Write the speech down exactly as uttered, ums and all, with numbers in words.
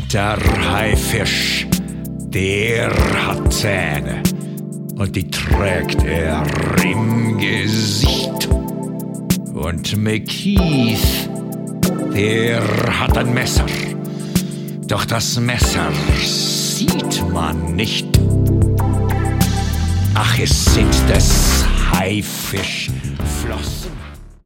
Der Haifisch, der hat Zähne und die trägt er im Gesicht. Und McKeith, der hat ein Messer, doch das Messer sieht man nicht. Ach, es sind des Haifischflossen.